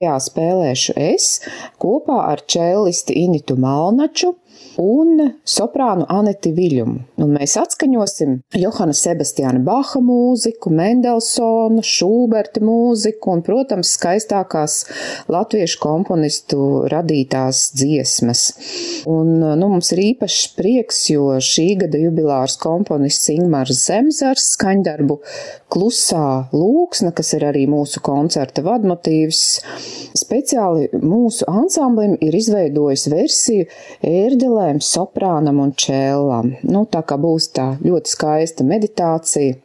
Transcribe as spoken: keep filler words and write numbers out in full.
Jā, spēlēšu es kopā ar čellisti Initu Malnaču un soprānu Aneti Viļumu. Un mēs atskaņosim Johana Sebastiāna Baha mūziku, Mendelsona, Šūberta mūziku un, protams, skaistākās latviešu komponistu radītās dziesmas. Un, nu, mums ir īpašs prieks, jo šī gada jubilārs komponists Ingmars Zemzars skaņdarbu Klusā lūksna, kas ir arī mūsu koncerta vadmotīvs, speciāli mūsu ansamblim ir izveidojis versiju ērdelēm, soprānam un čēlām. Nu, tā kā būs tā ļoti skaista meditācija